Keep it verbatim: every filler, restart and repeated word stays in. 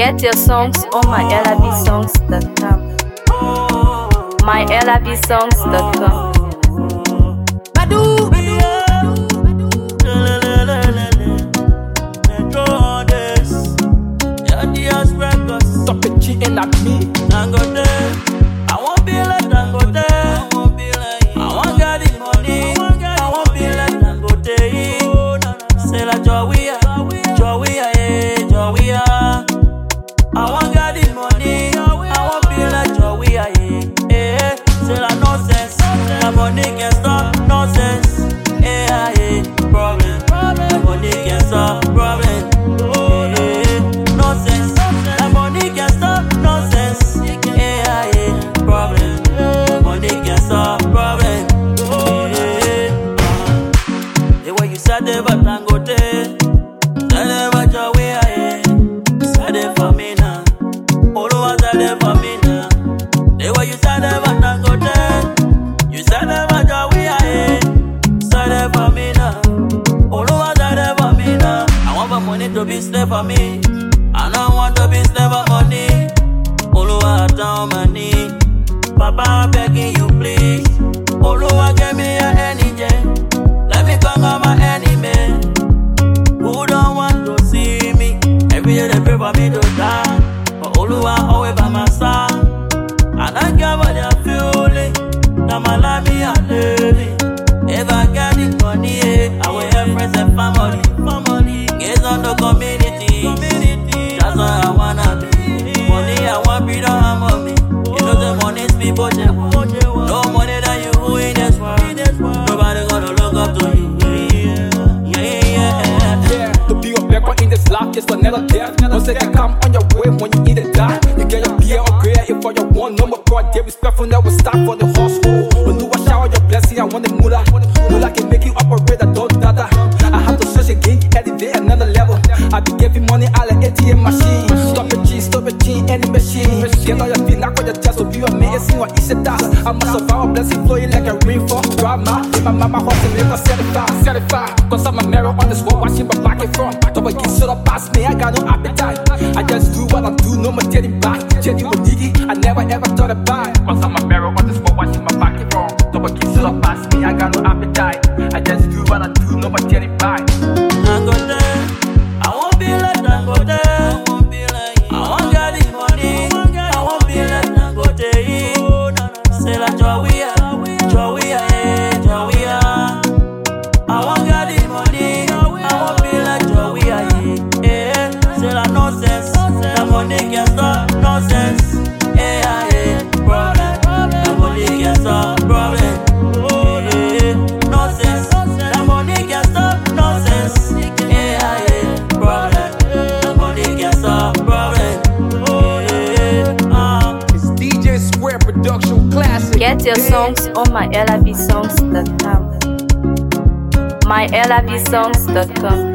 Get your songs on my L I B songs dot com. my L I B songs dot com. Stop it cheating at me. Dangote, I won't be like Dangote. I won't be like. I want get the money. I won't be like Dangote. Say la Jowia, Jowia, yeah, Jowia. I want get the money. I won't be like Jowia, yeah, yeah. Say la nonsense. The money can't stop nonsense. Yeah, yeah, problem. The money can't stop problem. Sade for Dangote, sade for Jowia, yeah. Sade for me now, Oluwa sade for me now. The way you sade for Dangote, you sade for Jowia, yeah. Sade for me now, Oluwa sade for me now. I want my money to be slave for me, I don't want to be slave for money. Oluwa down my knee, Papa I'm begging you please. Oluwa give me your energy. Let me conquer my enemy who don't want to see me. Every day they pray for me to die, but Oluwa always by my side. I don't care what they're feeling. Now my life me a living. If I get the money, eh, I will have friends and family. Family, gaze on the community. Community, that's what I wanna be. Money I want, be don't have money. You know the money's people they want. No money that you who in this world. Nobody gonna look up to you. Yeah, yeah, yeah. Yeah, to be a beggar in this life is another death. Don't say that come on your way when you either die. You get your beer or grey if for your one number God. Get respectful, never stop for the household. When you wash out your blessing, I want the moolah. Moolah can make you operate, I don't dada. I have to search again, elevate another level. I be giving money out of A T M machine. Stop it, G, stop it, G, any machine. Get on your feet, knock on your chest, so be amazing or eat it dust. I'm a survivor, blessing flowing like a rainfall. Drama, in my mama house and live certified, certified. Cause I'm a mirror on this wall, watching my back and front. Don't get shut up past me, I got no appetite. I just do what I do, no more getting back. Jenny with Diggy, I never ever thought about it. Cause I'm a mirror on this wall, watching my back and front. Don't get shut up past me, I got no appetite. I just do what I do, no more getting back. Dangote, I won't be like Dangote. I won't be like. I won't get the money. I won't be like Dangote. Say la Jowia, Jowia, yeah, Jowia. I won't get the money. I won't be like Jowia, yeah, yeah. Say la nonsense. The money can't stop nonsense. Yeah, yeah, problem. The money can't stop problem. Yeah, nonsense. The money can't stop nonsense. Yeah, yeah, problem. The money can't stop problem. Yeah, uh. It's D J Square Production Classic. Get your songs on my L I B songs dot com. my L I B songs dot com.